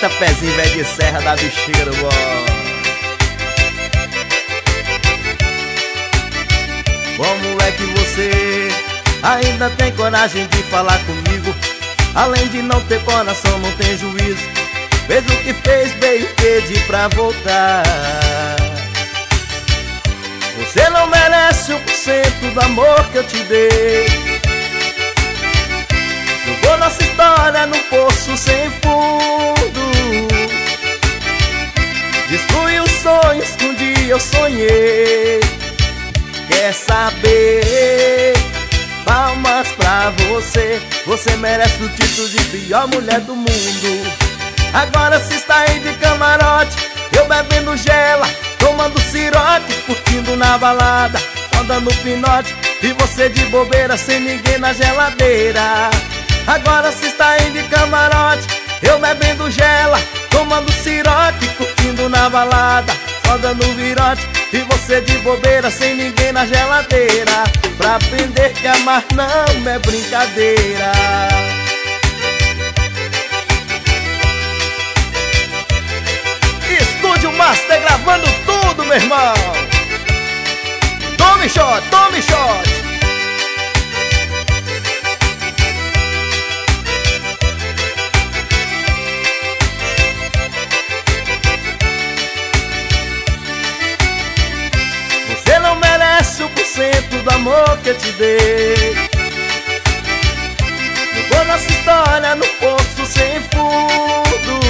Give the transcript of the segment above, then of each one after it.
Eita, pezinho velho de serra da bicheira, ó. Como é que você ainda tem coragem de falar comigo? Além de não ter coração, não tem juízo. Fez o que fez, veio pedir pra voltar. Você não merece 1% do amor que eu te dei. Jogou nossa história num poço sem fundo. Destruiu os sonhos que um dia eu sonhei. Quer saber? Palmas pra você. Você merece o título de pior mulher do mundo. Agora se está aí de camarote, eu bebendo gela, tomando cirote, curtindo na balada, só dando pinote, e você de bobeira sem ninguém na geladeira. Agora se está aí de camarote, eu bebendo gela, tomando cirote, curtindo na balada, só dando virote, e você de bobeira sem ninguém na geladeira. Pra aprender que amar não é brincadeira. Estúdio Master gravando tudo, meu irmão. Tome shot, tome shot. Você não merece 1% do amor que eu te dei. Jogou nossa história no poço sem fundo.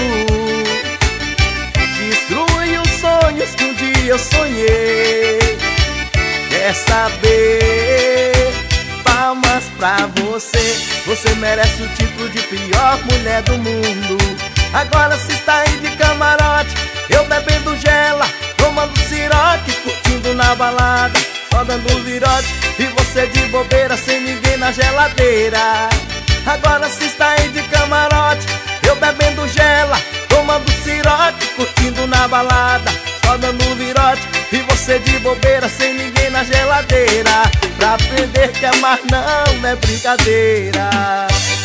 Destrui os sonhos que um dia eu sonhei. Quer saber? Palmas pra você. Você merece o título de pior mulher do mundo. Agora se está aí de camarote, eu bebendo gela, tomando cirote, curtindo na balada, só dando virote, e você de bobeira sem ninguém na geladeira. Agora se está aí de camarote, eu bebendo gela, tomando cirote, curtindo na balada, só dando virote, e você de bobeira sem ninguém na geladeira. Pra aprender que amar não é brincadeira.